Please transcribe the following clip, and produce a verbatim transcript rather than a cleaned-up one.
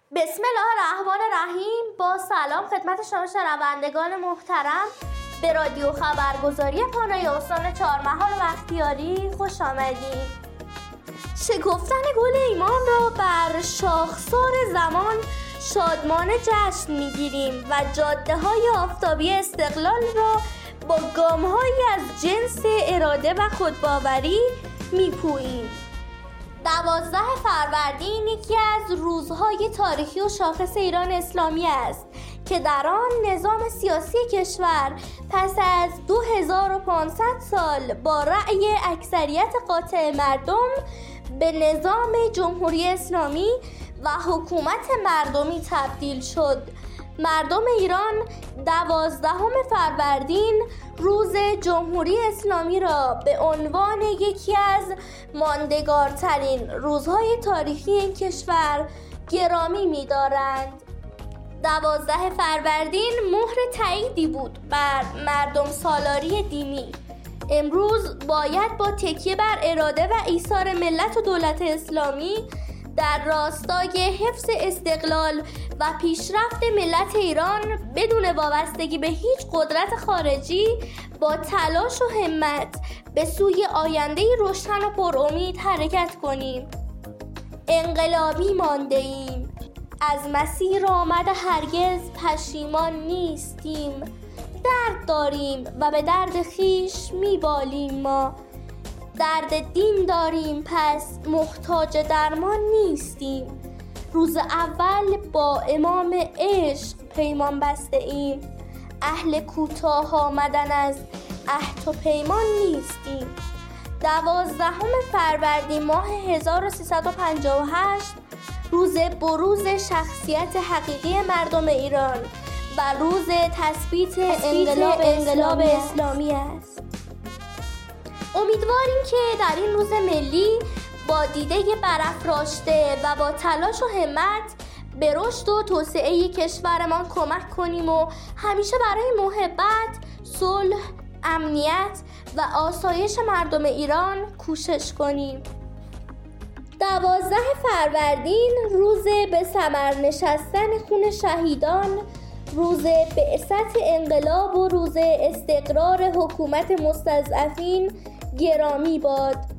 بسم الله الرحمن الرحیم. با سلام خدمت شما شنوندگان محترم به رادیو خبرگزاری پانای استان چهارمحال و بختیاری خوش آمدید. شکفتن گل ایمان را بر شاخسار زمان شادمانه جشن میگیریم و جاده های آفتابی استقلال را با گام‌هایی از جنس اراده و خودباوری میپوییم. دوازده فروردین یکی از روزهای تاریخی و شاخص ایران اسلامی است که در آن نظام سیاسی کشور پس از دو هزار و پانصد سال با رأی اکثریت قاطع مردم به نظام جمهوری اسلامی و حکومت مردمی تبدیل شد. مردم ایران دوازدهم فروردین روز جمهوری اسلامی را به عنوان یکی از ماندگارترین روزهای تاریخی این کشور گرامی می‌دارند. دوازده فروردین مهر تاییدی بود بر مردم سالاری دینی. امروز باید با تکیه بر اراده و ایثار ملت و دولت اسلامی در راستای حفظ استقلال و پیشرفت ملت ایران بدون وابستگی به هیچ قدرت خارجی با تلاش و همت به سوی آینده‌ای روشن و پرامید حرکت کنیم. انقلابی مانده ایم، از مسیر آمده هرگز پشیمان نیستیم. درد داریم و به درد خویش میبالیم ما. درد دین داریم پس محتاج درمان نیستیم. روز اول با امام عشق پیمان بسته ایم. اهل کوتاه آمدن از عهد و پیمان نیستیم. دوازدهم فروردین ماه هزار و سیصد و پنجاه و هشت روز بروز شخصیت حقیقی مردم ایران و روز تثبیت انقلاب, انقلاب اسلامی است. امیدواریم که در این روز ملی با دیده برافراشته و با تلاش و همت به رشد و توسعه کشورمان کمک کنیم و همیشه برای محبت، صلح، امنیت و آسایش مردم ایران کوشش کنیم. دوازده فروردین روز به ثمر نشستن خون شهیدان، روز بعثت انقلاب و روز استقرار حکومت مستضعفین گرامی باد.